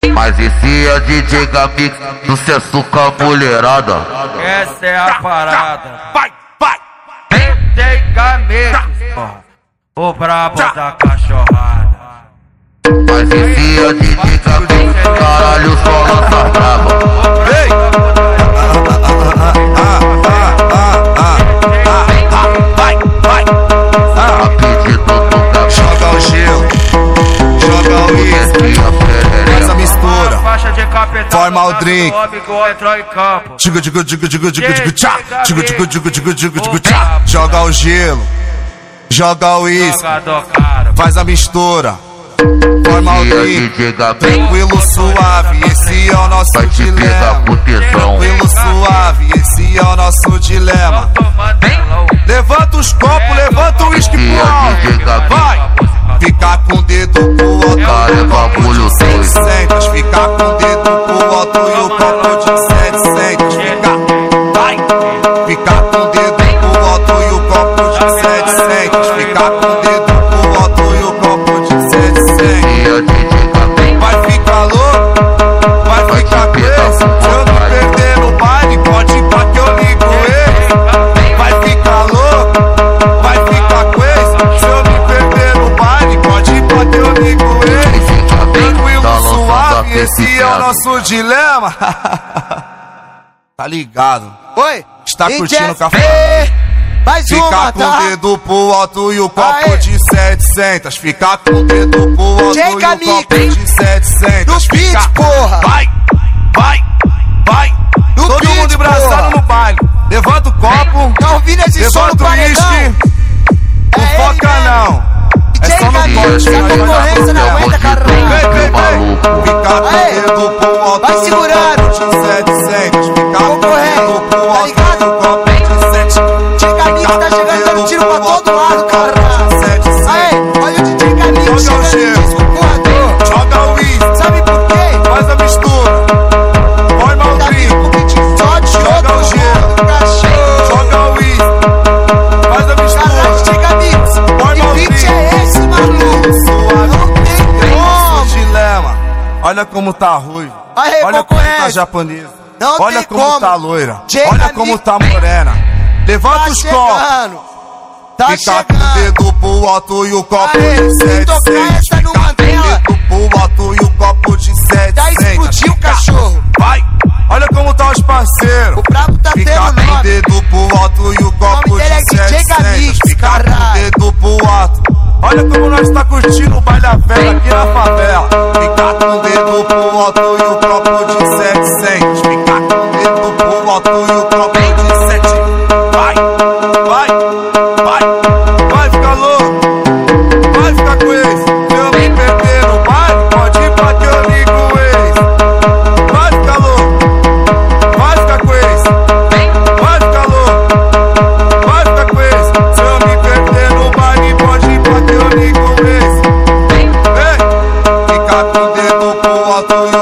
Mas esse é DJ Gamix, sucesso com a mulherada. Essa é a parada. Vai, vai. DJ Gamix, o brabo da cachorrada. Mas esse é DJ Gamix, caralho, só lança brava. Ei! Vai, vai. A pedido do Gamix, Joga o gelo, joga o uísque, faz a mistura, Faixa de capitão, forma o drink. Entrou em campo. Digo, digo, digo, digo, digo, digo, tchá. Digo, digo, digo, digo, digo, digo, tchá. Joga o gelo, joga o uísque, Jogador caro. faz a mistura, forma o esse é drink. DJ Gamix, Tranquilo, suave, esse é o nosso vai te pegar dilema. pro tesão. Tranquilo, suave, esse é o nosso dilema. Levanta os copos, levanta o uísque pro alto. Vai! Ficar com o dedo pro alto, Cara, é bagulho doido. 700. Ficar com o dedo pro alto e o copo de 700. Vai! Ficar com o dedo pro alto e o copo de 700. Ficar com o dedo pro alto e o copo de 700. Esse é DJ Gamix, Vai ficar louco, vai ficar preso. Se eu me perder no baile, pode ir pra que eu ligo ele. Vai ficar louco, vai ficar preso. Se eu me perder no baile, pode ir pra que eu ligo ele. esse Gamix Tranquilo, tá lançando suave, a esse é o nosso dilema. Tá ligado? Oi, Está DJ curtindo o café? Mais uma, Ficar com o tá? dedo pro alto e o copo Aê. de 700. Ficar com o dedo pro alto DJ e o Gamix. copo de 700. No beat, Ficar- porra. Vai, vai, vai. No Todo beat, mundo embraçado porra. no baile. Levanta o copo, Tá ouvindo esse som no levanta o paredão? uísque. Não É foca ele, não. É DJ só no Gamix, corte que a nós vai dar concorrência não problema. aguenta, caralho. Vem, vem, vem. maluco. Ficar com o Aê. dedo pro alto Vai e o segurando. copo de 700. Ficar com o dedo pro Tá alto ligado? e o copo de 700. DJ Gamix tá chegando dando tiro pra todo lado, caralho. Aê, olha o DJ Gamix Joga o chegando gelo. no disco voador. Joga o uísque, Sabe por quê? faz a mistura, forma o drink. Só de Joga o gelo. cachorro. Joga o uísque, faz a Caralho, mistura, DJ Gamix, forma que o beat drink. é esse, maluco? Não tem como. Dilema. Olha como tá ruivo. Aê, Olha como tá concorrente. japonesa. Não Olha tem como como. tá loira. Chega Olha ali. como tá morena. Levanta Tá os copos. chegando. Tá Ficar com o chegando. dedo pro alto e o copo Aê, de se 700. tocar essa no Ficar com o Mandela. dedo pro alto e o copo de 700. Já explodiu, cachorro. Vai. Olha como tá os parceiros. O brabo tá Ficar tendo com o nome. dedo pro alto e o copo nome dele é de DJ 700. Gamix, Ficar com o caralho. dedo pro alto. Olha como nós tá curtindo o baile a velha aqui na favela. Ficar com o dedo pro alto e o copo de 700. Ficar com o dedo pro alto e o copo de 700. Vai, vai, vai. Vai ficar louco. Vai ficar com esse. Se eu me perder no baile, pode ir pra que eu ligo esse. Vai ficar louco. Vai ficar com esse. Vai ficar louco. Vai ficar com esse. Se eu me perder no baile, pode ir pra que eu ligo esse. Vem. Ficar com o dedo pro alto e